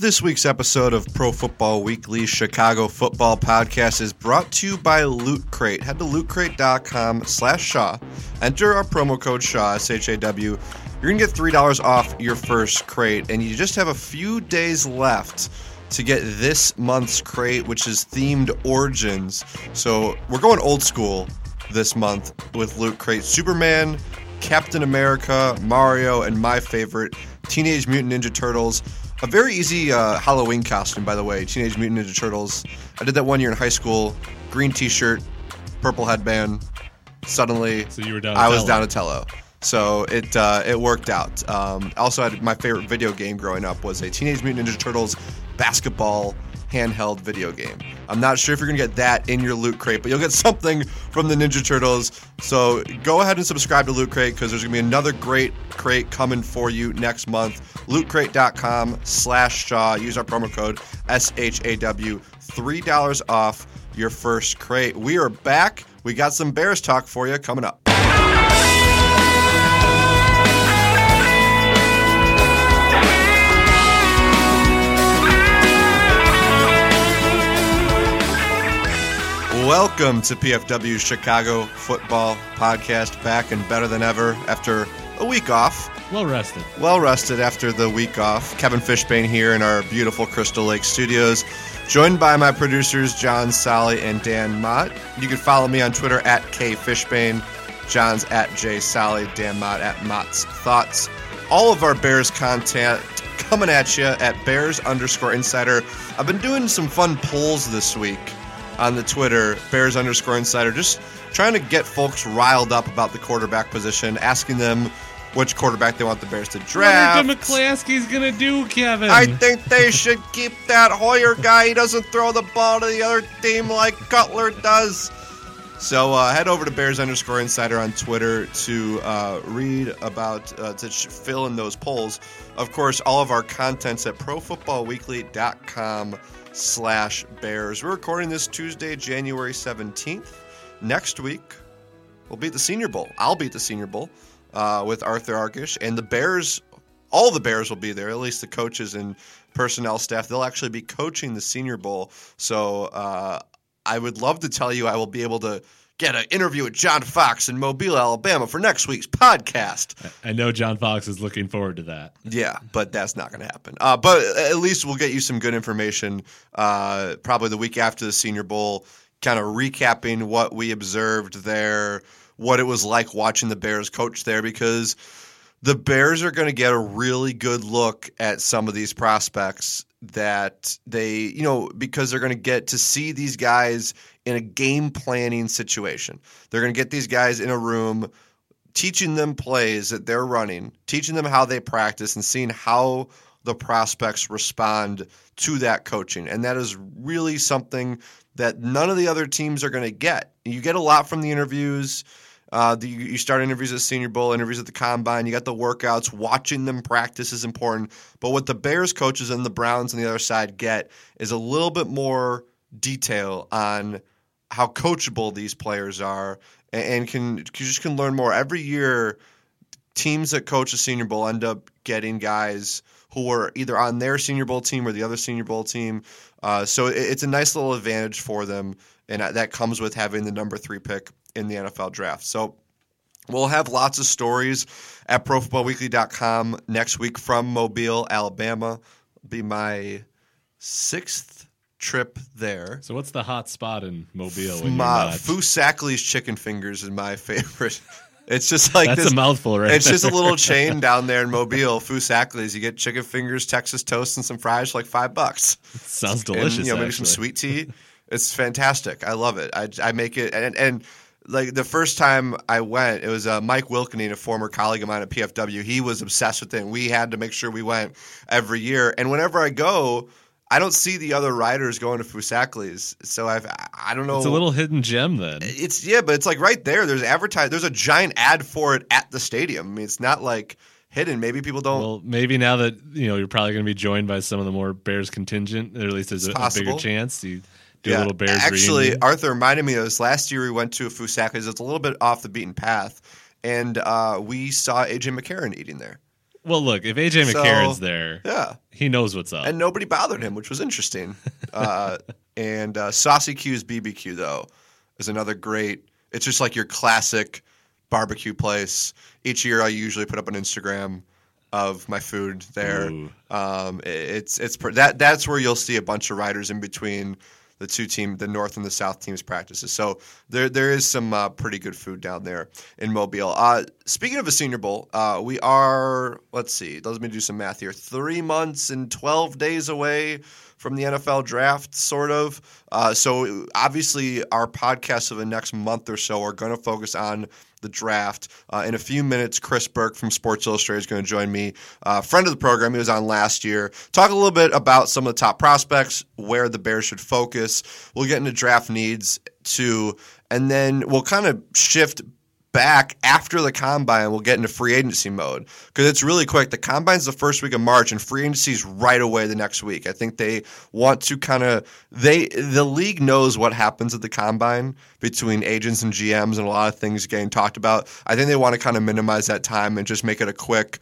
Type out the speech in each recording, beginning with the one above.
This week's episode of Pro Football Weekly Chicago Football Podcast is brought to you by Loot Crate. Head to lootcrate.com/Shaw. Enter our promo code Shaw, S-H-A-W. You're going to get $3 off your first crate, and you just have a few days left to get this month's crate, which is themed Origins. So we're going old school this month with Loot Crate. Superman, Captain America, Mario, and my favorite, Teenage Mutant Ninja Turtles. A very easy Halloween costume, by the way, Teenage Mutant Ninja Turtles. I did that one year in high school. Green t-shirt, purple headband. Suddenly, so you were I was Donatello. So it worked out. Also, my favorite video game growing up was a Teenage Mutant Ninja Turtles basketball handheld video game. I'm not sure if you're going to get that in your Loot Crate, but you'll get something from the Ninja Turtles. So go ahead and subscribe to Loot Crate because there's going to be another great crate coming for you next month. LootCrate.com/Shaw. Use our promo code SHAW. $3 off your first crate. We are back. We got some Bears talk for you coming up. Welcome to PFW's Chicago Football Podcast, back and better than ever after a week off. Well rested after the week off. Kevin Fishbane here in our beautiful Crystal Lake studios, joined by my producers John Solly and Dan Mott. You can follow me on Twitter at KFishbane, John's at JSolly, Dan Mott at Mott's Thoughts. All of our Bears content coming at you at Bears_Insider. I've been doing some fun polls this week on the Twitter, Bears_Insider, just trying to get folks riled up about the quarterback position, asking them which quarterback they want the Bears to draft. What are McClaskey's going to do, Kevin? I think they should keep that Hoyer guy. He doesn't throw the ball to the other team like Cutler does. So head over to Bears_Insider on Twitter to read about, to fill in those polls. Of course, all of our content's at profootballweekly.com/Bears. We're recording this Tuesday, January 17th. Next week, we'll be at the Senior Bowl. I'll be at the Senior Bowl with Arthur Arkish. And the Bears, all the Bears will be there, at least the coaches and personnel staff. They'll actually be coaching the Senior Bowl. So I would love to tell you I will be able to get an interview with John Fox in Mobile, Alabama for next week's podcast. I know John Fox is looking forward to that. Yeah, but that's not going to happen. But at least we'll get you some good information probably the week after the Senior Bowl, kind of recapping what we observed there, what it was like watching the Bears coach there, because the Bears are going to get a really good look at some of these prospects that they, because they're going to get to see these guys in a game planning situation. They're going to get these guys in a room, teaching them plays that they're running, teaching them how they practice, and seeing how the prospects respond to that coaching. And that is really something that none of the other teams are going to get. You get a lot from the interviews. You start interviews at Senior Bowl, interviews at the Combine. You got the workouts. Watching them practice is important. But what the Bears coaches and the Browns on the other side get is a little bit more detail on how coachable these players are, and can learn more. Every year, teams that coach the Senior Bowl end up getting guys who are either on their Senior Bowl team or the other Senior Bowl team. So it's a nice little advantage for them, and that comes with having the number 3 pick in the NFL draft. So we'll have lots of stories at profootballweekly.com next week from Mobile, Alabama. It'll be my 6th trip there. So what's the hot spot in Mobile? Fusackley's Chicken Fingers is my favorite. It's just like that's a mouthful, right? It's just a little chain down there in Mobile. Fusackley's. You get chicken fingers, Texas toast, and some fries for like $5. Sounds delicious. And, maybe some sweet tea. It's fantastic. I love it. I make it and like the first time I went, it was Mike Wilkening, a former colleague of mine at PFW. He was obsessed with it, and we had to make sure we went every year. And whenever I go, I don't see the other riders going to Fusackley's, so I don't know. It's a little hidden gem then. But it's like right there. There's There's a giant ad for it at the stadium. I mean, it's not like hidden. Maybe people don't. Well, maybe now that you're probably going to be joined by some of the more Bears contingent, or at least there's a bigger chance. You do a little Bears Actually, reunion. Arthur reminded me of this. Last year we went to a Fusackley's. It's a little bit off the beaten path, and we saw A.J. McCarron eating there. Well, look, if AJ McCarron's there, he knows what's up. And nobody bothered him, which was interesting. And Saucy Q's BBQ, though, is another great – it's just like your classic barbecue place. Each year I usually put up an Instagram of my food there. That's where you'll see a bunch of riders in between the two teams, the North and the South teams' practices. So there is some pretty good food down there in Mobile. Speaking of a Senior Bowl, we are, let's see, let me do some math here, 3 months and 12 days away from the NFL draft, sort of. So obviously our podcasts of the next month or so are going to focus on the draft. In a few minutes, Chris Burke from Sports Illustrated is going to join me, friend of the program. He was on last year. Talk a little bit about some of the top prospects, where the Bears should focus. We'll get into draft needs too, and then we'll kind of shift back after the Combine. We'll get into free agency mode because it's really quick. The Combine's the first week of March, and free agency's right away the next week. I think they want to the league knows what happens at the Combine between agents and GMs and a lot of things getting talked about. I think they want to kind of minimize that time and just make it a quick,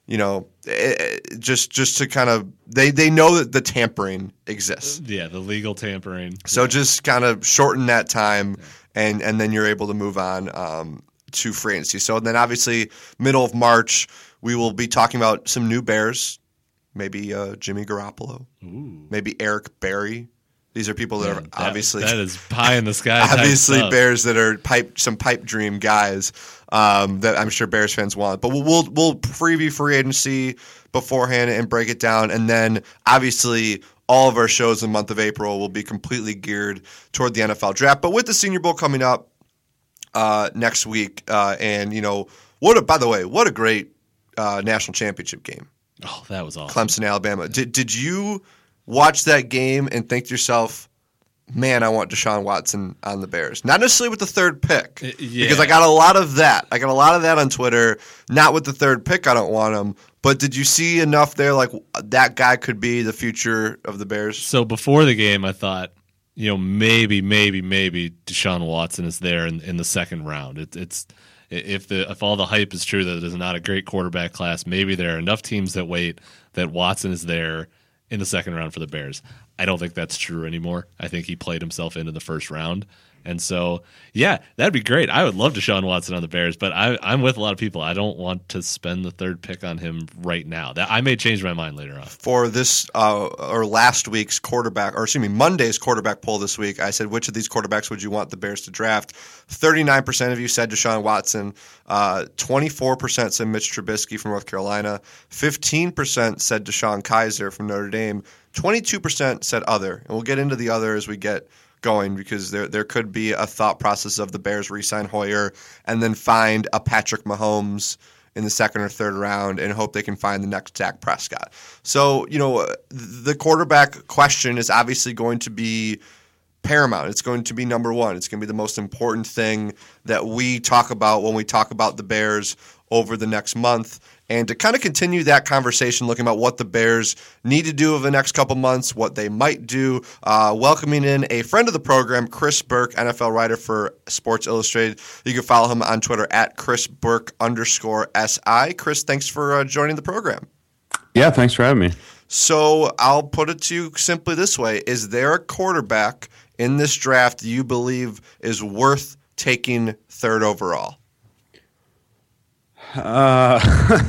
just to kind of they know that the tampering exists. Yeah, the legal tampering. So just kind of shorten that time, and then you're able to move on to free agency. So then obviously middle of March, we will be talking about some new Bears, maybe Jimmy Garoppolo, maybe Eric Berry. These are people that are obviously that is pie in the sky. Obviously Bears that are pipe dream guys that I'm sure Bears fans want. But we'll preview free agency beforehand and break it down, and then obviously all of our shows in the month of April will be completely geared toward the NFL draft. But with the Senior Bowl coming up next week, and what a great national championship game. Oh, that was awesome. Clemson, Alabama. Did you watch that game and think to yourself, man, I want Deshaun Watson on the Bears? Not necessarily with the third pick, because I got a lot of that. I got a lot of that on Twitter. Not with the third pick, I don't want him. But did you see enough there, like that guy could be the future of the Bears? So before the game, I thought, maybe Deshaun Watson is there in the second round. If all the hype is true that it is not a great quarterback class, maybe there are enough teams that wait that Watson is there in the second round for the Bears. I don't think that's true anymore. I think he played himself into the first round. And so, yeah, that'd be great. I would love Deshaun Watson on the Bears, but I'm with a lot of people. I don't want to spend the third pick on him right now. I may change my mind later on. For this last week's Monday's quarterback poll this week, I said, which of these quarterbacks would you want the Bears to draft? 39% of you said Deshaun Watson. 24% said Mitch Trubisky from North Carolina. 15% said Deshaun Kaiser from Notre Dame. 22% said other. And we'll get into the other as we get going, because there could be a thought process of the Bears re-sign Hoyer and then find a Patrick Mahomes in the second or third round and hope they can find the next Dak Prescott. So, the quarterback question is obviously going to be paramount. It's going to be number one. It's going to be the most important thing that we talk about when we talk about the Bears over the next month. And to kind of continue that conversation, looking about what the Bears need to do over the next couple months, what they might do, welcoming in a friend of the program, Chris Burke, NFL writer for Sports Illustrated. You can follow him on Twitter at @ChrisBurke_SI. Chris, thanks for joining the program. Yeah, thanks for having me. So I'll put it to you simply this way. Is there a quarterback in this draft you believe is worth taking third overall? I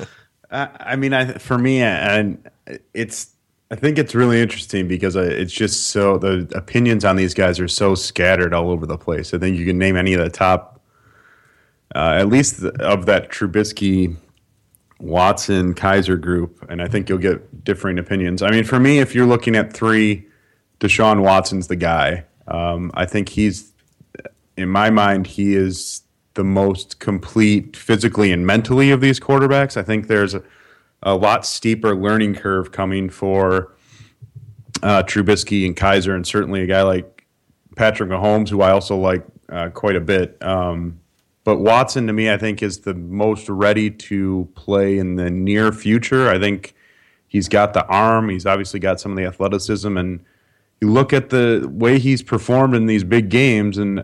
think it's really interesting because it's just so the opinions on these guys are so scattered all over the place. I think you can name any of the top, at least of that Trubisky, Watson, Kaiser group, and I think you'll get differing opinions. I mean, for me, if you're looking at three, Deshaun Watson's the guy. I think in my mind, he is the most complete physically and mentally of these quarterbacks. I think there's a lot steeper learning curve coming for Trubisky and Kaiser, and certainly a guy like Patrick Mahomes, who I also like quite a bit. But Watson, to me, I think is the most ready to play in the near future. I think he's got the arm. He's obviously got some of the athleticism, and you look at the way he's performed in these big games, and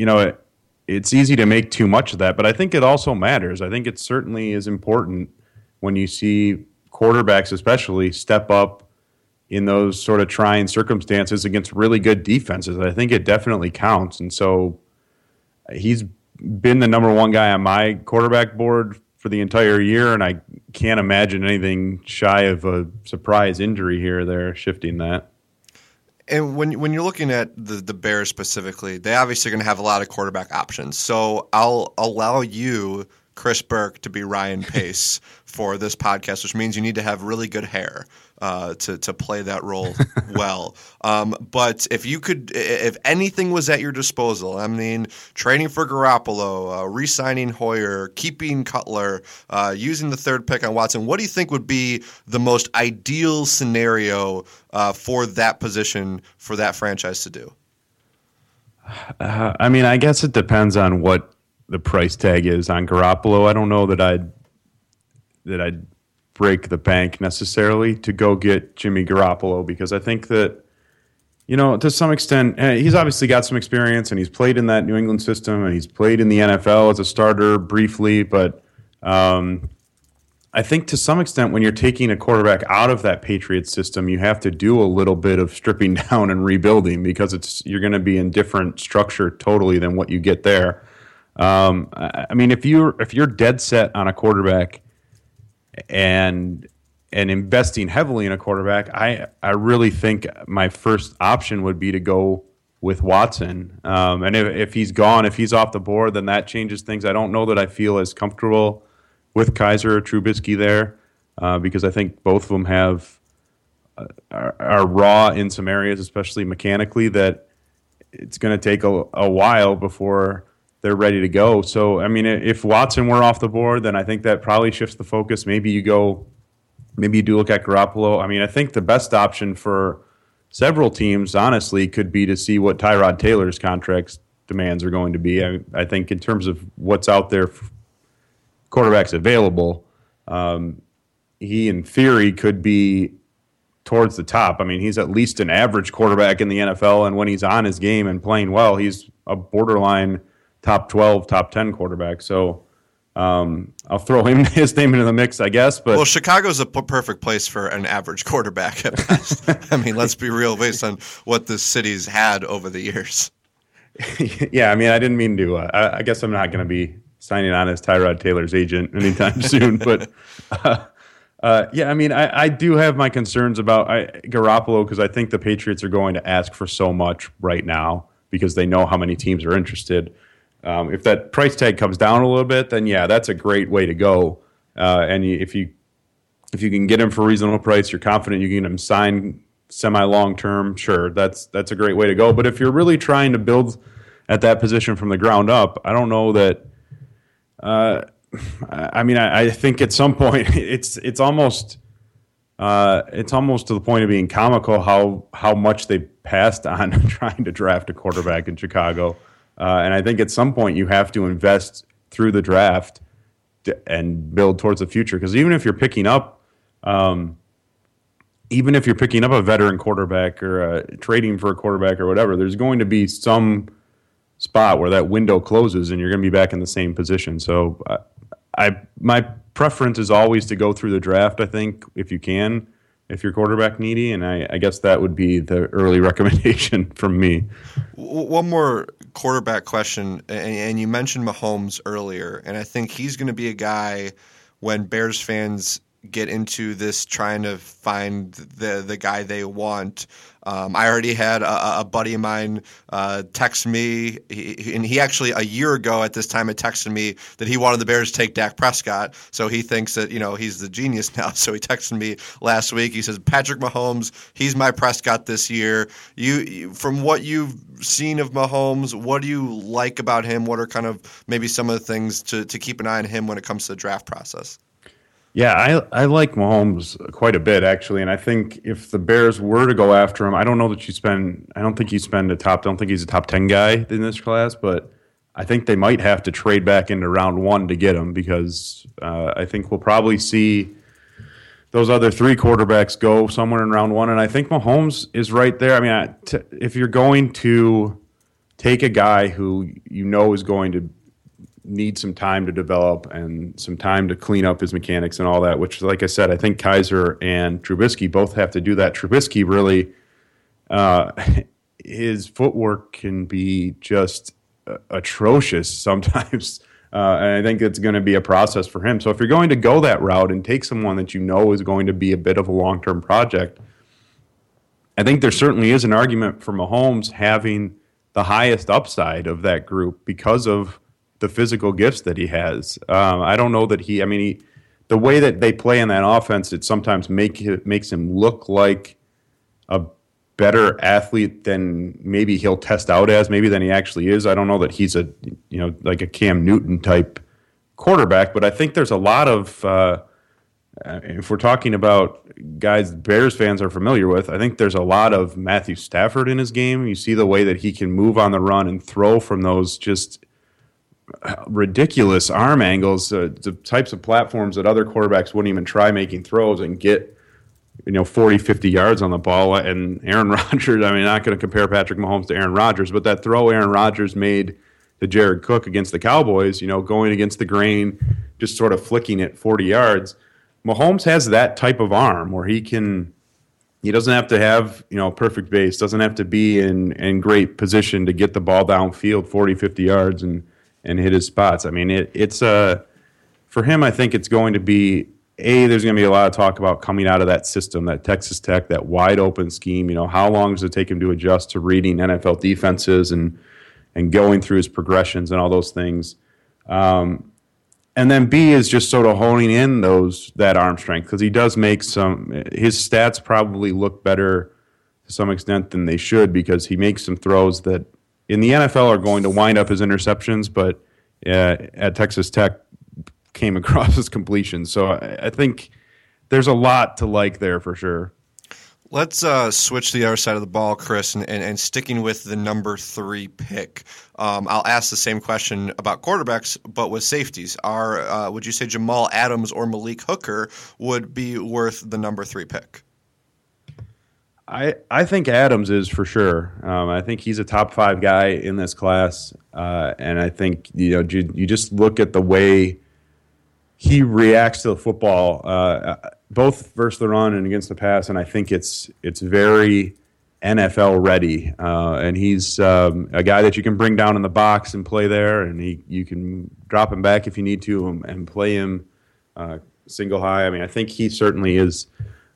it's easy to make too much of that, but I think it also matters. I think it certainly is important when you see quarterbacks especially step up in those sort of trying circumstances against really good defenses. I think it definitely counts. And so he's been the number one guy on my quarterback board for the entire year, and I can't imagine anything shy of a surprise injury here or there shifting that. And when you're looking at the Bears specifically, they obviously are going to have a lot of quarterback options. So I'll allow you, Chris Burke, to be Ryan Pace for this podcast, which means you need to have really good hair to play that role well. But if anything was at your disposal, I mean, trading for Garoppolo, re-signing Hoyer, keeping Cutler, using the third pick on Watson, what do you think would be the most ideal scenario for that position for that franchise to do? I mean, I guess it depends on what the price tag is on Garoppolo. I don't know that I'd break the bank necessarily to go get Jimmy Garoppolo, because I think that, to some extent, he's obviously got some experience and he's played in that New England system and he's played in the NFL as a starter briefly. But I think to some extent when you're taking a quarterback out of that Patriots system, you have to do a little bit of stripping down and rebuilding, because you're going to be in different structure totally than what you get there. I mean, if you're dead set on a quarterback and investing heavily in a quarterback, I really think my first option would be to go with Watson. And if he's gone, if he's off the board, then that changes things. I don't know that I feel as comfortable with Kizer or Trubisky there, because I think both of them are raw in some areas, especially mechanically, that it's going to take a while before they're ready to go. So, I mean, if Watson were off the board, then I think that probably shifts the focus. Maybe you do look at Garoppolo. I mean, I think the best option for several teams, honestly, could be to see what Tyrod Taylor's contract demands are going to be. I think in terms of what's out there, quarterbacks available, he in theory could be towards the top. I mean, he's at least an average quarterback in the NFL, and when he's on his game and playing well, he's a borderline top 12, top 10 quarterback. So I'll throw his name into the mix, I guess. But Chicago's a perfect place for an average quarterback at best. I mean, let's be real, based on what this city's had over the years. Yeah, I mean, I didn't mean to. I guess I'm not going to be signing on as Tyrod Taylor's agent anytime soon. But yeah, I mean, I do have my concerns about Garoppolo, because I think the Patriots are going to ask for so much right now because they know how many teams are interested. If that price tag comes down a little bit, then yeah, that's a great way to go. And if you can get him for a reasonable price, you're confident you can get him signed semi-long term, sure, that's a great way to go. But if you're really trying to build at that position from the ground up, I don't know that. I mean, I think at some point it's almost to the point of being comical how much they passed on trying to draft a quarterback in Chicago. And I think at some point you have to invest through the draft and build towards the future. Because even if you're picking up a veteran quarterback or trading for a quarterback or whatever, there's going to be some spot where that window closes and you're going to be back in the same position. So my preference is always to go through the draft, I think, if you can, if you're quarterback needy, and I guess that would be the early recommendation from me. One more quarterback question, and you mentioned Mahomes earlier, and I think he's going to be a guy when Bears fans get into this trying to find the guy they want. I already had a buddy of mine text me, and he actually a year ago at this time had texted me that he wanted the Bears to take Dak Prescott. So he thinks that he's the genius now. So he texted me last week. He says, Patrick Mahomes, he's my Prescott this year. You from what you've seen of Mahomes, what do you like about him? What are kind of maybe some of the things to keep an eye on him when it comes to the draft process? Yeah, I like Mahomes quite a bit, actually, and I think if the Bears were to go after him, I don't think he's a top 10 guy in this class, but I think they might have to trade back into round one to get him, because I think we'll probably see those other three quarterbacks go somewhere in round one, and I think Mahomes is right there. I mean, if you're going to take a guy who is going to need some time to develop and some time to clean up his mechanics and all that, which, like I said, I think Kaiser and Trubisky both have to do that. Trubisky really, his footwork can be just atrocious sometimes. And I think it's going to be a process for him. So if you're going to go that route and take someone that you know is going to be a bit of a long-term project, I think there certainly is an argument for Mahomes having the highest upside of that group because of the physical gifts that he has. I don't know that the way that they play in that offense, it sometimes makes him look like a better athlete than maybe he'll test out as, maybe than he actually is. I don't know that he's like a Cam Newton type quarterback, but I think there's a lot of, if we're talking about guys Bears fans are familiar with, I think there's a lot of Matthew Stafford in his game. You see the way that he can move on the run and throw from those just ridiculous arm angles, the types of platforms that other quarterbacks wouldn't even try making throws and get 40, 50 yards on the ball. And Aaron Rodgers, not going to compare Patrick Mahomes to Aaron Rodgers, but that throw Aaron Rodgers made to Jared Cook against the Cowboys, going against the grain, just sort of flicking it 40 yards. Mahomes has that type of arm where he doesn't have to have, perfect base, doesn't have to be in great position to get the ball downfield 40, 50 yards and hit his spots. It's for him, I think it's going to be, there's going to be a lot of talk about coming out of that system, that Texas Tech, that wide open scheme. How long does it take him to adjust to reading NFL defenses and going through his progressions and all those things. And then B is just sort of honing in that arm strength, because he does make his stats probably look better to some extent than they should, because he makes some throws that in the NFL are going to wind up as interceptions, but at Texas Tech came across as completions. So I think there's a lot to like there for sure. Let's switch to the other side of the ball, Chris, and sticking with the number 3 pick. I'll ask the same question about quarterbacks, but with safeties. Would you say Jamal Adams or Malik Hooker would be worth the number 3 pick? I think Adams is for sure. I think he's a top 5 guy in this class, and I think you just look at the way he reacts to the football, both versus the run and against the pass, and I think it's very NFL ready. And he's a guy that you can bring down in the box and play there, and you can drop him back if you need to and play him single high. I think he certainly is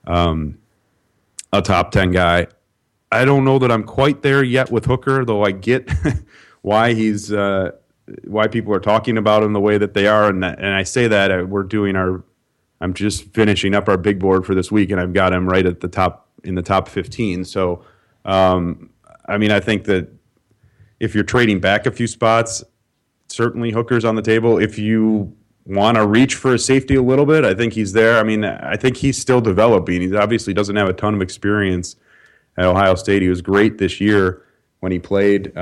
a top 10 guy. I don't know that I'm quite there yet with Hooker, though I get why he's why people are talking about him the way that they are, and I say that I'm just finishing up our big board for this week, and I've got him right at the top in the top 15. So, I think that if you're trading back a few spots, certainly Hooker's on the table. If you want to reach for a safety a little bit, I think he's there. I think he's still developing. He obviously doesn't have a ton of experience at Ohio State. He was great this year when he played.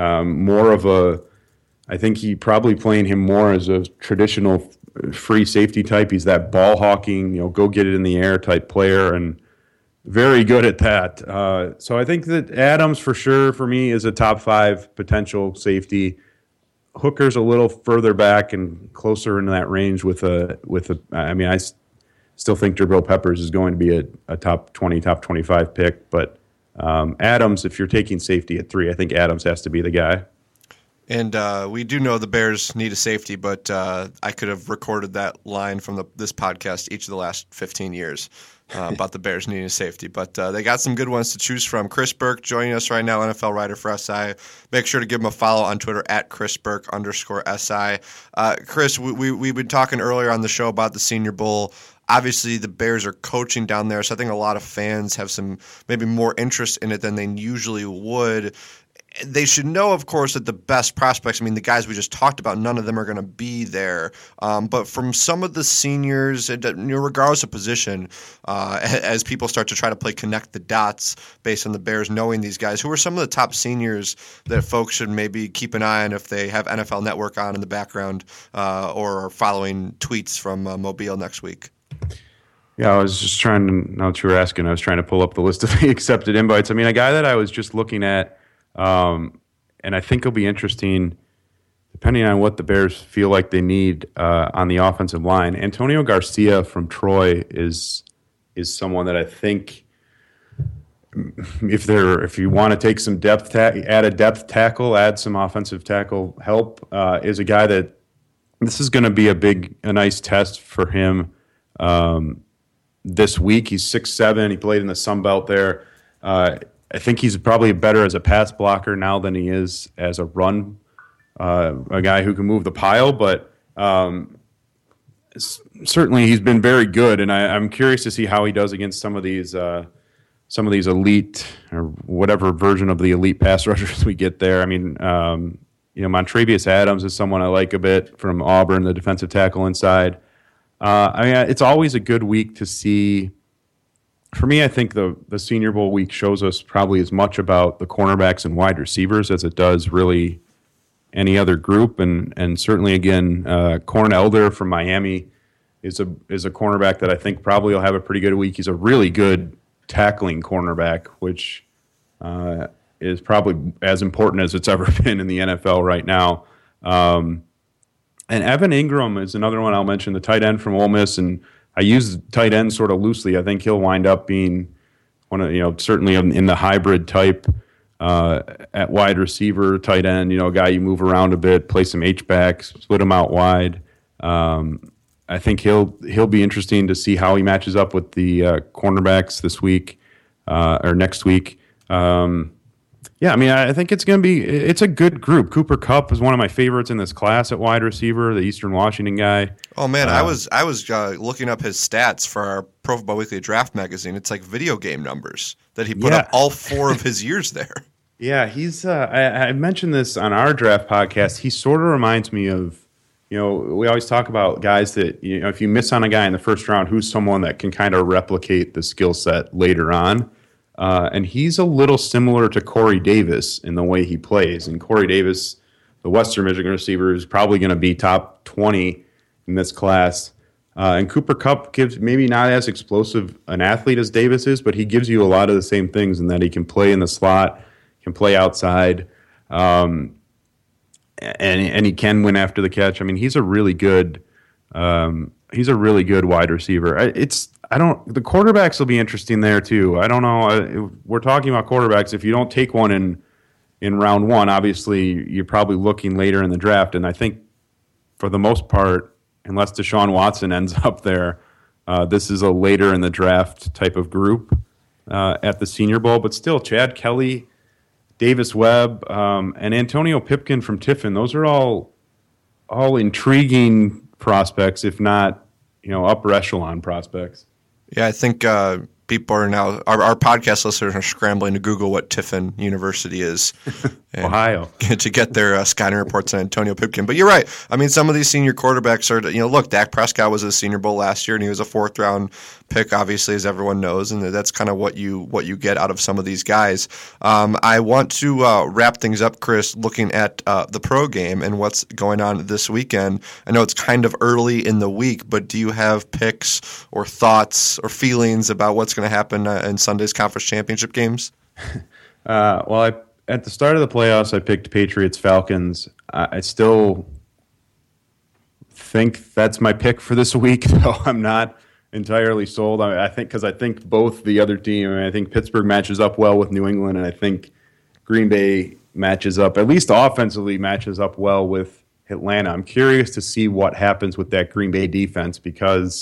I think he probably playing him more as a traditional free safety type. He's that ball hawking, go get it in the air type player, and very good at that. So I think that Adams for sure for me is a top 5 potential safety. Hooker's a little further back and closer into that range I still think Jabril Peppers is going to be a top 20, top 25 pick, but Adams, if you're taking safety at 3, I think Adams has to be the guy. And we do know the Bears need a safety, but I could have recorded that line from this podcast each of the last 15 years about the Bears needing a safety. But they got some good ones to choose from. Chris Burke joining us right now, NFL writer for SI. Make sure to give him a follow on Twitter at @ChrisBurke_SI. Chris, we've been talking earlier on the show about the Senior Bowl. Obviously, the Bears are coaching down there, so I think a lot of fans have some maybe more interest in it than they usually would. They should know, of course, that the best prospects, the guys we just talked about, none of them are going to be there. But from some of the seniors, regardless of position, as people start to try to connect the dots based on the Bears knowing these guys, who are some of the top seniors that folks should maybe keep an eye on if they have NFL Network on in the background or are following tweets from Mobile next week? Yeah, I was just trying to, now that you were asking, I was trying to pull up the list of the accepted invites. A guy that I was just looking at, and I think it'll be interesting. The depending on what the Bears feel like they need on the offensive line. Antonio Garcia from Troy is someone that I think, if you want to take some depth, add a depth tackle, add some offensive tackle help, is a guy that this is going to be a nice test for him this week. He's 6'7". He played in the Sun Belt there. I think he's probably better as a pass blocker now than he is as a run, a guy who can move the pile. But certainly he's been very good, and I'm curious to see how he does against some of these elite or whatever version of the elite pass rushers we get there. I mean, Montrevious Adams is someone I like a bit from Auburn, the defensive tackle inside. It's always a good week to see. For me, I think the Senior Bowl week shows us probably as much about the cornerbacks and wide receivers as it does really any other group. And certainly, again, Corn Elder from Miami is a cornerback that I think probably will have a pretty good week. He's a really good tackling cornerback, which is probably as important as it's ever been in the NFL right now. And Evan Ingram is another one I'll mention, the tight end from Ole Miss, and I use tight end sort of loosely. I think he'll wind up being one of, certainly in the hybrid type at wide receiver, tight end, a guy you move around a bit, play some H-backs, split him out wide. I think he'll be interesting to see how he matches up with the cornerbacks this week or next week. I think it's a good group. Cooper Kupp is one of my favorites in this class at wide receiver, the Eastern Washington guy. Oh man, I was looking up his stats for our Pro Football Weekly Draft magazine. It's like video game numbers that he put up all 4 of his years there. Yeah, he's. I mentioned this on our draft podcast. He sort of reminds me of, we always talk about guys that, if you miss on a guy in the first round, who's someone that can kind of replicate the skill set later on. And he's a little similar to Corey Davis in the way he plays. And Corey Davis, the Western Michigan receiver, is probably going to be top 20 in this class. And Cooper Kupp gives maybe not as explosive an athlete as Davis is, but he gives you a lot of the same things in that he can play in the slot, can play outside, and he can win after the catch. I mean, he's a really good wide receiver. The quarterbacks will be interesting there too. I don't know. We're talking about quarterbacks. If you don't take one in round 1, obviously you're probably looking later in the draft. And I think for the most part, unless Deshaun Watson ends up there, this is a later in the draft type of group at the Senior Bowl. But still, Chad Kelly, Davis Webb, and Antonio Pipkin from Tiffin. Those are all intriguing prospects, if not, upper echelon prospects. Yeah, I think people are now, our podcast listeners are scrambling to Google what Tiffin University is. Ohio. To get their scouting reports on Antonio Pipkin. But you're right. I mean, some of these senior quarterbacks are, look, Dak Prescott was a Senior Bowl last year, and he was a 4th-round pick, obviously, as everyone knows, and that's kind of what you get out of some of these guys. I want to wrap things up, Chris, looking at the pro game and what's going on this weekend. I know it's kind of early in the week, but do you have picks or thoughts or feelings about what's going to happen in Sunday's conference championship games? At the start of the playoffs, I picked Patriots-Falcons. I still think that's my pick for this week, though I'm not entirely sold. I think both the other team, I think Pittsburgh matches up well with New England, and I think Green Bay matches up, at least offensively, matches up well with Atlanta. I'm curious to see what happens with that Green Bay defense, because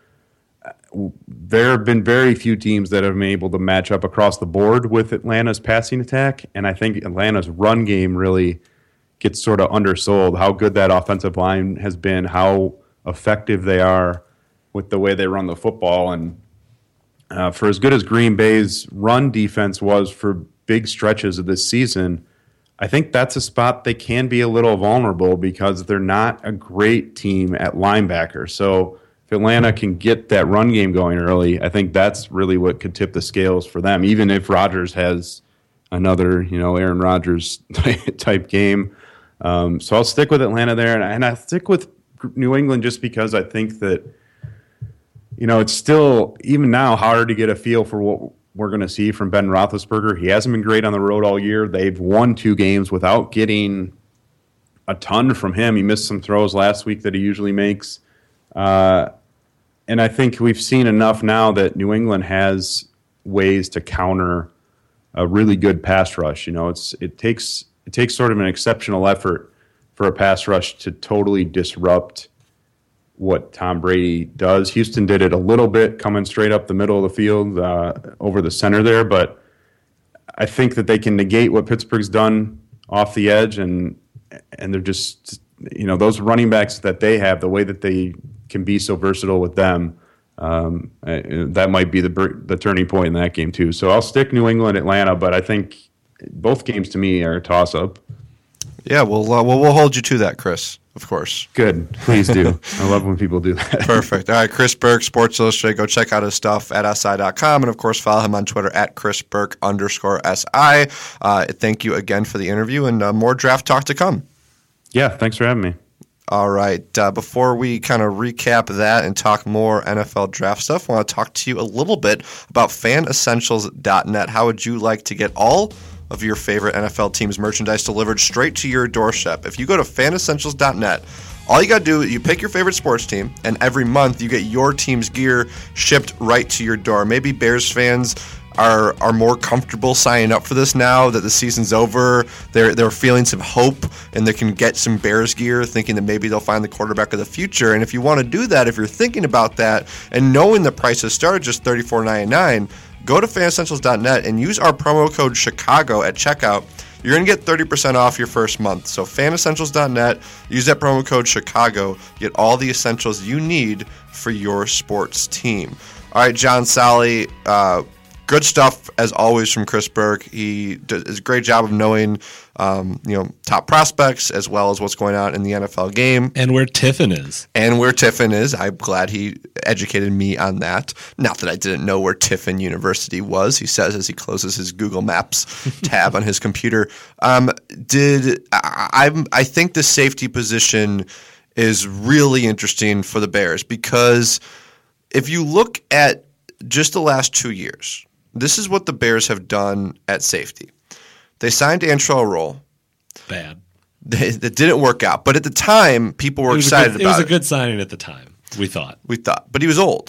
there have been very few teams that have been able to match up across the board with Atlanta's passing attack, and I think Atlanta's run game really gets sort of undersold. How good that offensive line has been, how effective they are with the way they run the football, and for as good as Green Bay's run defense was for big stretches of this season, I think that's a spot they can be a little vulnerable because they're not a great team at linebacker. So if Atlanta can get that run game going early, I think that's really what could tip the scales for them, even if Rodgers has another, Aaron Rodgers type game. So I'll stick with Atlanta there, and I'll stick with New England just because I think that, it's still, even now, hard to get a feel for what we're going to see from Ben Roethlisberger. He hasn't been great on the road all year. They've won 2 games without getting a ton from him. He missed some throws last week that he usually makes. And I think we've seen enough now that New England has ways to counter a really good pass rush. It takes sort of an exceptional effort for a pass rush to totally disrupt what Tom Brady does. Houston did it a little bit, coming straight up the middle of the field over the center there, but I think that they can negate what Pittsburgh's done off the edge, and they're just, those running backs that they have, the way that they can be so versatile with them, that might be the turning point in that game too. So I'll stick New England, Atlanta, but I think both games to me are a toss-up. Yeah, we'll hold you to that, Chris, of course. Good. Please do. I love when people do that. Perfect. All right, Chris Burke, Sports Illustrated. Go check out his stuff at SI.com. And, of course, follow him on Twitter at @ChrisBurke_SI. Thank you again for the interview, and more draft talk to come. Yeah, thanks for having me. All right. Before we kind of recap that and talk more NFL draft stuff, I want to talk to you a little bit about FanEssentials.net. How would you like to get all of your favorite NFL teams' merchandise delivered straight to your doorstep? If you go to FanEssentials.net, all you got to do is you pick your favorite sports team, and every month you get your team's gear shipped right to your door. Maybe Bears fans are more comfortable signing up for this now that the season's over. They're feeling some hope, and they can get some Bears gear, thinking that maybe they'll find the quarterback of the future. And if you want to do that, if you're thinking about that, and knowing the prices start at just $34.99, go to FanEssentials.net and use our promo code Chicago at checkout. You're going to get 30% off your first month. So FanEssentials.net, use that promo code Chicago, get all the essentials you need for your sports team. All right, John Sally, good stuff as always from Chris Burke. He does a great job of knowing, top prospects as well as what's going on in the NFL game. And where Tiffin is. I'm glad he educated me on that. Not that I didn't know where Tiffin University was, he says as he closes his Google Maps tab on his computer. I think the safety position is really interesting for the Bears because if you look at just the last 2 years, this is what the Bears have done at safety. They signed Antrell Roll. Bad. That didn't work out. But at the time, people were excited about it. It was a good signing at the time, we thought. But he was old.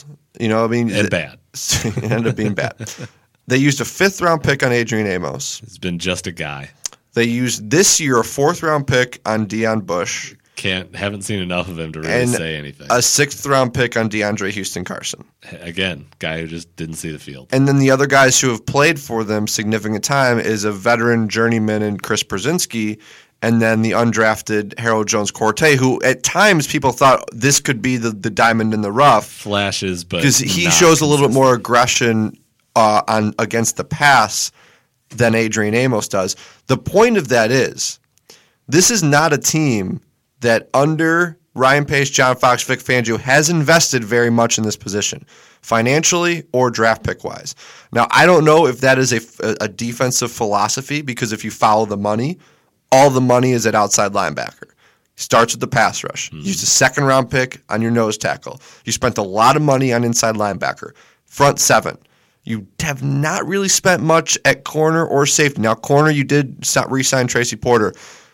And bad. It ended up being bad. They used a 5th-round pick on Adrian Amos. It's been just a guy. They used this year a 4th-round pick on Deion Bush. Haven't seen enough of him to really say anything. A 6th-round pick on DeAndre Houston Carson. Again, guy who just didn't see the field. And then the other guys who have played for them significant time is a veteran journeyman in Chris Brzezinski, and then the undrafted Harold Jones-Corte, who at times people thought this could be the diamond in the rough. Flashes, but because he shows a little bit more aggression against the pass than Adrian Amos does. The point of that is this is not a team that under Ryan Pace, John Fox, Vic Fangio has invested very much in this position, financially or draft pick-wise. Now, I don't know if that is a defensive philosophy because if you follow the money, all the money is at outside linebacker. Starts with the pass rush. Use a 2nd-round pick on your nose tackle. You spent a lot of money on inside linebacker. Front 7. You have not really spent much at corner or safety. Now, corner, you did re-sign Tracy Porter.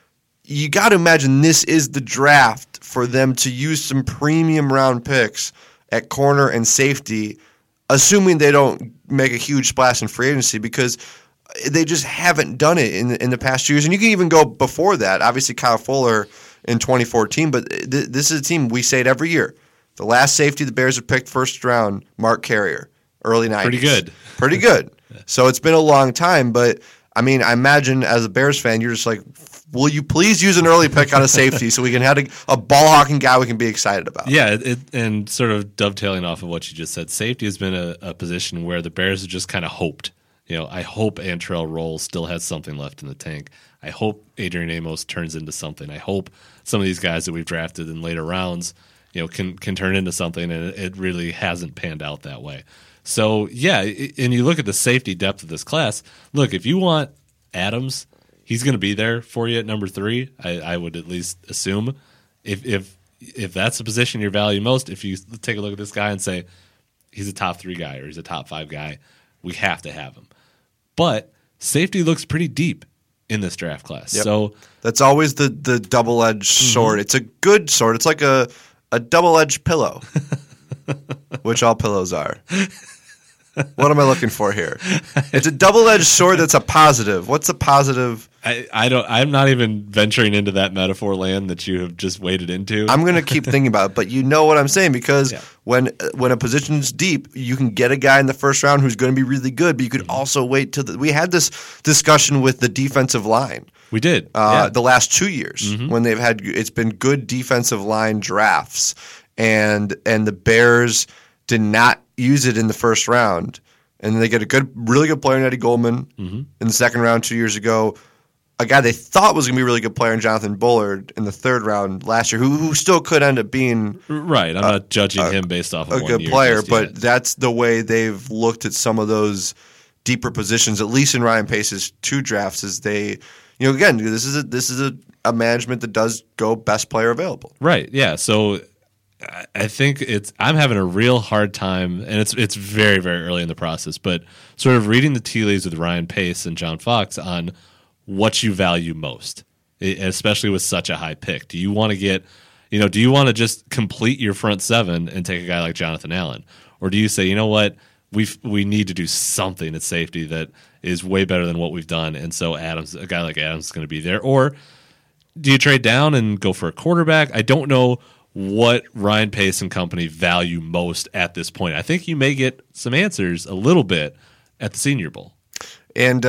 You got to imagine this is the draft for them to use some premium round picks at corner and safety, assuming they don't make a huge splash in free agency because they just haven't done it in the past years. And you can even go before that. Obviously, Kyle Fuller in 2014, but this is a team, we say it every year. The last safety the Bears have picked 1st round, Mark Carrier, early 90s. Pretty good. So it's been a long time, but I mean, I imagine as a Bears fan, you're just like, will you please use an early pick on a safety so we can have a ball-hawking guy we can be excited about? Yeah, and sort of dovetailing off of what you just said, safety has been a position where the Bears have just kind of hoped. I hope Antrell Roll still has something left in the tank. I hope Adrian Amos turns into something. I hope some of these guys that we've drafted in later rounds, can turn into something, and it really hasn't panned out that way. So, yeah, and you look at the safety depth of this class. Look, if you want Adams, he's going to be there for you at number 3. I would at least assume. If that's the position you value most, if you take a look at this guy and say he's a top 3 guy or he's a top 5 guy, we have to have him. But safety looks pretty deep in this draft class. Yep. So that's always the double-edged sword. It's a good sword. It's like a double-edged pillow, which all pillows are. What am I looking for here? It's a double-edged sword that's a positive. What's a positive? I'm not even venturing into that metaphor land that you have just waded into. I'm going to keep thinking about it, but you know what I'm saying, because when a position's deep, you can get a guy in the first round who's going to be really good, but you could also wait till we had this discussion with the defensive line. We did. The last 2 years when it's been good defensive line drafts, and the Bears did not use it in the first round, and they get a really good player in Eddie Goldman in the second round 2 years ago. A guy they thought was going to be a really good player in Jonathan Bullard in the third round last year, who still could end up being right. I'm not judging him based off of a good player, but that's the way they've looked at some of those deeper positions, at least in Ryan Pace's 2 drafts. Is they, again, this is a management that does go best player available. Right. Yeah. So I think I'm having a real hard time, and it's very, very early in the process, but sort of reading the tea leaves with Ryan Pace and John Fox on what you value most, especially with such a high pick. Do you want to get, do you want to just complete your front 7 and take a guy like Jonathan Allen? Or do you say, you know what, we need to do something at safety that is way better than what we've done, and so a guy like Adams is going to be there? Or do you trade down and go for a quarterback? I don't know what Ryan Pace and company value most at this point. I think you may get some answers a little bit at the Senior Bowl. And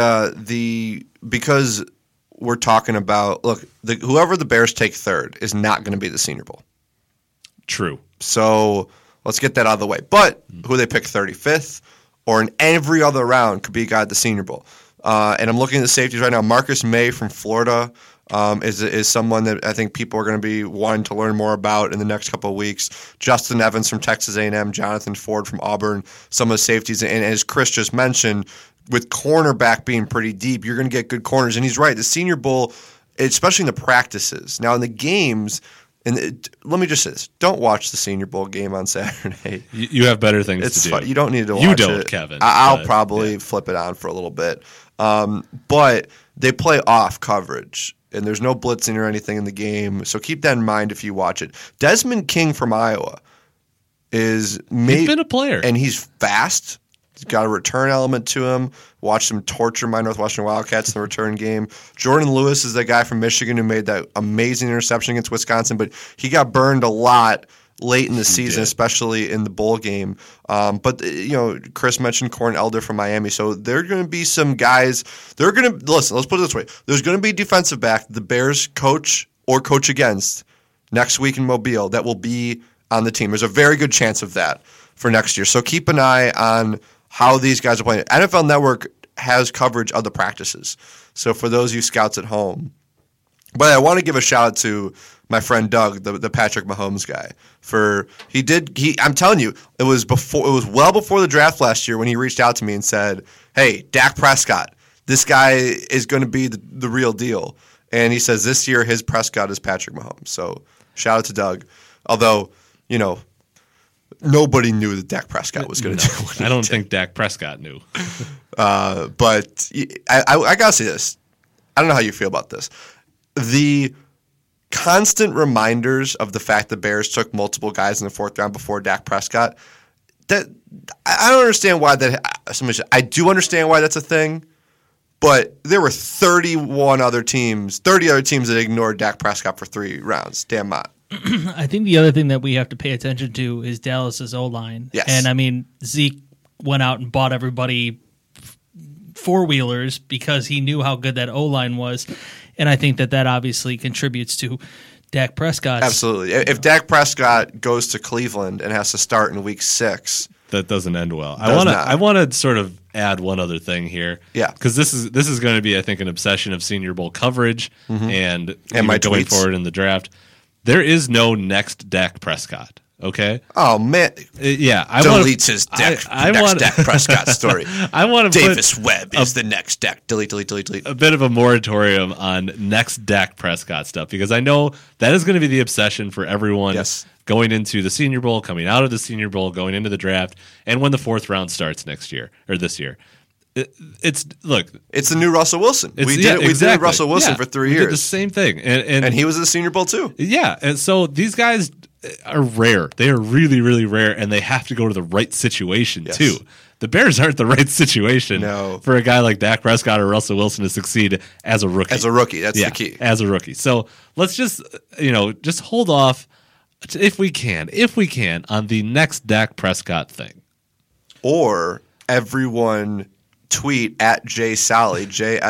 because we're talking about, look, whoever the Bears take third is not going to be the Senior Bowl. True. So let's get that out of the way. But who they pick 35th or in every other round could be a guy at the Senior Bowl. And I'm looking at the safeties right now. Marcus May from Florida is someone that I think people are going to be wanting to learn more about in the next couple of weeks. Justin Evans from Texas A&M, Jonathan Ford from Auburn, some of the safeties. And as Chris just mentioned, with cornerback being pretty deep, you're going to get good corners. And he's right. The Senior Bowl, especially in the practices. Now in the games, let me just say this. Don't watch the Senior Bowl game on Saturday. You have better things to do. Fun. You don't need to watch it. You don't, Kevin. I'll probably flip it on for a little bit. But they play off coverage, and there's no blitzing or anything in the game. So keep that in mind if you watch it. Desmond King from Iowa he's been a player. And he's fast. He's got a return element to him. Watched him torture my Northwestern Wildcats in the return game. Jordan Lewis is the guy from Michigan who made that amazing interception against Wisconsin, but he got burned a lot late in the season, especially in the bowl game. But Chris mentioned Corn Elder from Miami, so there are going to be some guys. They're going to listen. Let's put it this way: there's going to be a defensive back the Bears coach or coach against next week in Mobile that will be on the team. There's a very good chance of that for next year. So keep an eye on how these guys are playing. NFL Network has coverage of the practices. So for those of you scouts at home, but I want to give a shout out to my friend Doug, the Patrick Mahomes guy. I'm telling you, it was well before the draft last year when he reached out to me and said, "Hey, Dak Prescott, this guy is going to be the real deal." And he says this year his Prescott is Patrick Mahomes. So shout out to Doug. Although, nobody knew that Dak Prescott was going to do what he I don't did. think Dak Prescott knew. But I got to say this. I don't know how you feel about this. The constant reminders of the fact the Bears took multiple guys in the fourth round before Dak Prescott, that I don't understand why that. I do understand why that's a thing, but there were 30 other teams that ignored Dak Prescott for 3 rounds. Damn Mott. I think the other thing that we have to pay attention to is Dallas's O-line. Yes. And I mean, Zeke went out and bought everybody four-wheelers because he knew how good that O-line was. And I think that obviously contributes to Dak Prescott. Absolutely. If Dak Prescott goes to Cleveland and has to start in week 6, that doesn't end well. I want to sort of add one other thing here. Yeah. Because this is going to be, I think, an obsession of Senior Bowl coverage and my going tweets. forward in the draft. There is no next Dak Prescott. Okay. Oh man. Yeah. Deletes his Dak Prescott story. I want to Davis Webb is the next Dak. Delete. A bit of a moratorium on next Dak Prescott stuff because I know that is going to be the obsession for everyone. Yes. Going into the Senior Bowl, coming out of the Senior Bowl, going into the draft, and when the 4th round starts this year. It's the new Russell Wilson. We did exactly. Russell Wilson for 3 years. We did the same thing, and he was at the Senior Bowl too. Yeah, and so these guys are rare. They are really, really rare, and they have to go to the right situation too. The Bears aren't the right situation for a guy like Dak Prescott or Russell Wilson to succeed as a rookie. As a rookie, that's the key. As a rookie. So let's just hold off if we can, on the next Dak Prescott thing. Or everyone tweet at JSally,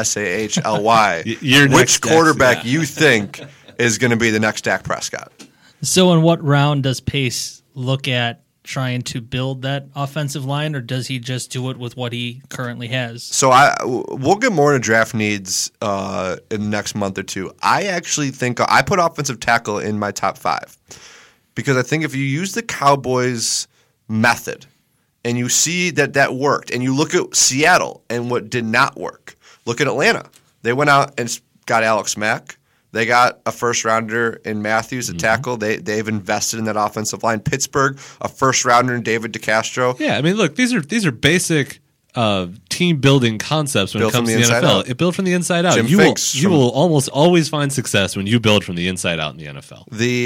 JSAHLY, which quarterback you think is going to be the next Dak Prescott. So in what round does Pace look at trying to build that offensive line, or does he just do it with what he currently has? So we'll get more into draft needs in the next month or two. I actually think I put offensive tackle in my top 5 because I think if you use the Cowboys method and you see that worked, and you look at Seattle and what did not work. Look at Atlanta. They went out and got Alex Mack. They got a first-rounder in Matthews, a tackle. They've invested in that offensive line. Pittsburgh, a first-rounder in David DeCastro. Yeah, I mean, look, these are basic team-building concepts when it comes to the NFL. It built from the inside out. You will almost always find success when you build from the inside out in the NFL.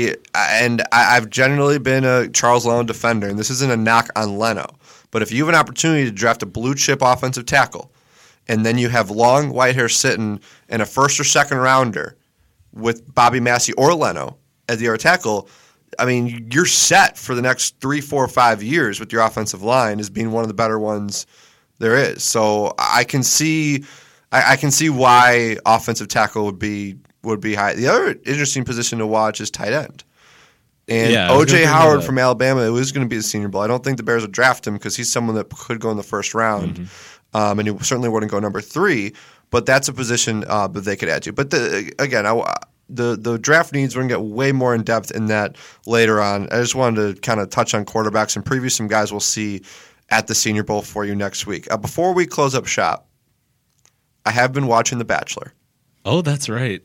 I've generally been a Charles Leno defender, and this isn't a knock on Leno. But if you have an opportunity to draft a blue-chip offensive tackle, and then you have long white hair sitting in a first or second rounder with Bobby Massey or Leno as the other tackle, I mean, you're set for the next 3, 4, 5 years with your offensive line as being one of the better ones there is. So I can see why offensive tackle would be high. The other interesting position to watch is tight end. And O.J. Howard from Alabama, it was going to be the Senior Bowl. I don't think the Bears would draft him because he's someone that could go in the first round, and he certainly wouldn't go number 3. But that's a position that they could add to. But the draft needs, we're going to get way more in depth in that later on. I just wanted to kind of touch on quarterbacks and preview some guys we'll see at the Senior Bowl for you next week. Before we close up shop, I have been watching The Bachelor. Oh, that's right.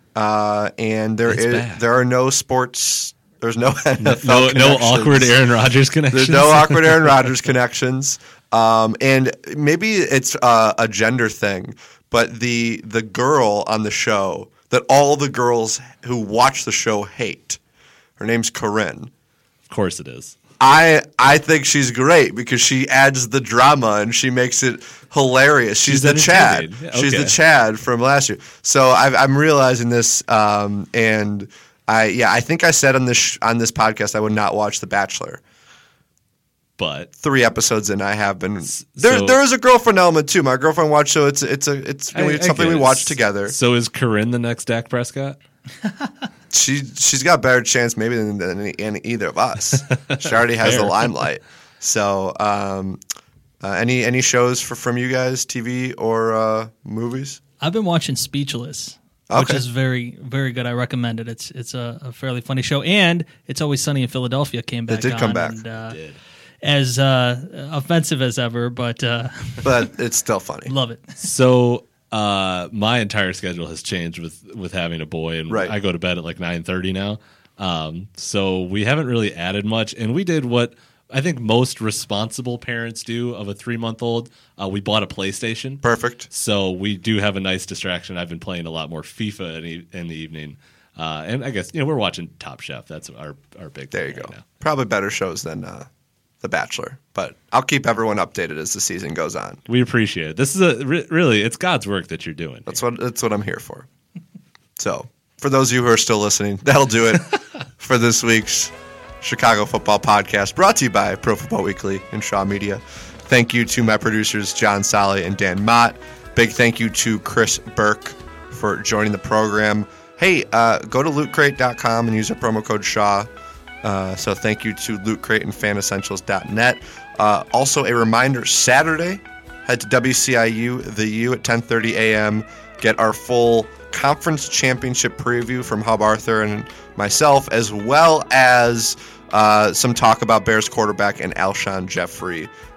And there are no sports. There's no NFL no awkward Aaron Rodgers connections. There's no awkward Aaron Rodgers connections. And maybe it's a gender thing, but the girl on the show that all the girls who watch the show hate, her name's Corinne. Of course it is. I think she's great because she adds the drama and she makes it hilarious. She's the Chad. Okay. She's the Chad from last year. So I'm realizing this, and I think I said on this podcast I would not watch The Bachelor. But 3 episodes in, I have been. There is a girlfriend element too. My girlfriend watched, so it's something we watch together. So is Corinne the next Dak Prescott? She's got a better chance maybe than either of us. She already has the limelight. So, any shows from you guys, TV or movies? I've been watching Speechless, which is very, very good. I recommend it. It's a fairly funny show, and It's Always Sunny in Philadelphia came back. It did come back. And, as offensive as ever, but it's still funny. Love it. So my entire schedule has changed with having a boy, and right. I go to bed at like 9:30 now. So we haven't really added much, and we did what I think most responsible parents do of a 3-month-old. We bought a PlayStation. Perfect. So we do have a nice distraction. I've been playing a lot more FIFA in the evening. And I guess we're watching Top Chef. That's our big thing. There you go. Now. Probably better shows than The Bachelor, but I'll keep everyone updated as the season goes on. We appreciate it. This is really it's God's work that you're doing. That's what I'm here for. So, for those of you who are still listening, that'll do it for this week's Chicago Football Podcast, brought to you by Pro Football Weekly and Shaw Media. Thank you to my producers John Solly and Dan Mott. Big thank you to Chris Burke for joining the program. Hey, go to lootcrate.com and use our promo code Shaw. So thank you to Loot Crate and FanEssentials.net. Also, a reminder, Saturday, head to WCIU, the U at 10:30 a.m. Get our full conference championship preview from Hub Arthur and myself, as well as some talk about Bears quarterback and Alshon Jeffrey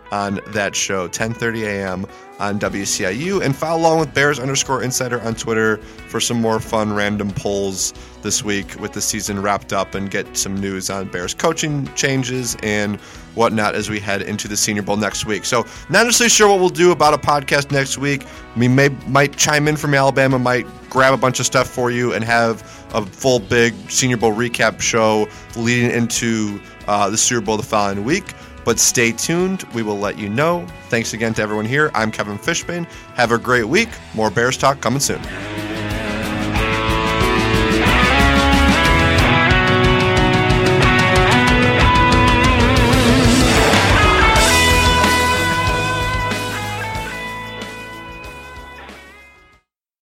on that show, 10:30 a.m. on WCIU. And follow along with Bears_Insider on Twitter for some more fun random polls this week with the season wrapped up, and get some news on Bears coaching changes and whatnot as we head into the Senior Bowl next week. So not necessarily sure what we'll do about a podcast next week. We might chime in from Alabama, might grab a bunch of stuff for you and have a full big Senior Bowl recap show leading into the Super Bowl the following week. But stay tuned. We will let you know. Thanks again to everyone here. I'm Kevin Fishbane. Have a great week. More Bears talk coming soon.